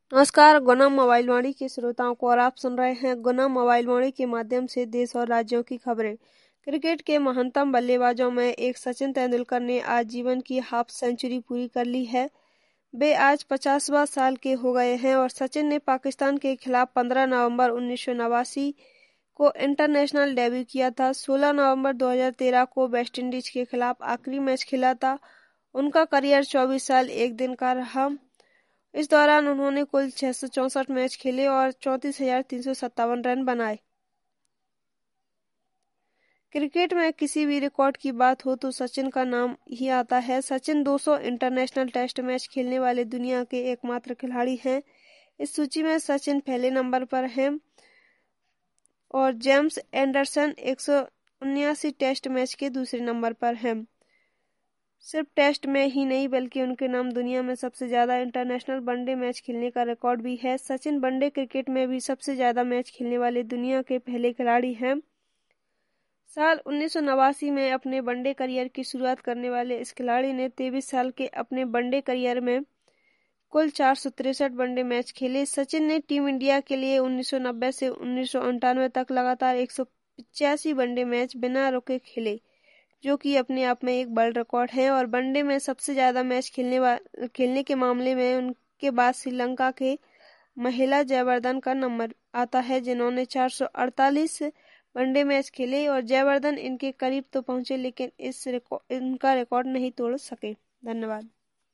नमस्कार, गुना मोबाइल वाणी के श्रोताओं को, और आप सुन रहे हैं गुना मोबाइल वाणी के माध्यम से देश और राज्यों की खबरें। क्रिकेट के महानतम बल्लेबाजों में एक सचिन तेंदुलकर ने आज जीवन की हाफ सेंचुरी पूरी कर ली है। वे आज 50वां साल के हो गए हैं और सचिन ने पाकिस्तान के खिलाफ 15 नवंबर 1989 को इंटरनेशनल डेब्यू किया था। 16 नवंबर 2013 को वेस्टइंडीज के खिलाफ आखिरी मैच खेला था। उनका करियर 24 साल 1 दिन का रहा। इस दौरान उन्होंने कुल 664 मैच खेले और 34,357 रन बनाए। क्रिकेट में किसी भी रिकॉर्ड की बात हो तो सचिन का नाम ही आता है। सचिन 200 इंटरनेशनल टेस्ट मैच खेलने वाले दुनिया के एकमात्र खिलाड़ी हैं। इस सूची में सचिन पहले नंबर पर हैं और जेम्स एंडरसन 179 टेस्ट मैच के दूसरे नंबर पर हैं। सिर्फ टेस्ट में ही नहीं बल्कि उनके नाम दुनिया में सबसे ज्यादा इंटरनेशनल वनडे मैच खेलने का रिकॉर्ड भी है। सचिन वनडे क्रिकेट में भी सबसे ज्यादा मैच खेलने वाले दुनिया के पहले खिलाड़ी हैं। साल 1989 में अपने वनडे करियर की शुरुआत करने वाले इस खिलाड़ी ने 23 साल के अपने वनडे करियर में कुल 463 वनडे मैच खेले। सचिन ने टीम इंडिया के लिए 1990 से 1998 तक लगातार 185 वनडे मैच बिना रुके खेले, जो कि अपने आप में एक वर्ल्ड रिकॉर्ड है। और वनडे में सबसे ज्यादा मैच खेलने के मामले में उनके बाद श्रीलंका के महिला जयवर्धन का नंबर आता है, जिन्होंने 448 वनडे मैच खेले और जयवर्धन इनके करीब तो पहुंचे लेकिन इनका रिकॉर्ड नहीं तोड़ सके। धन्यवाद।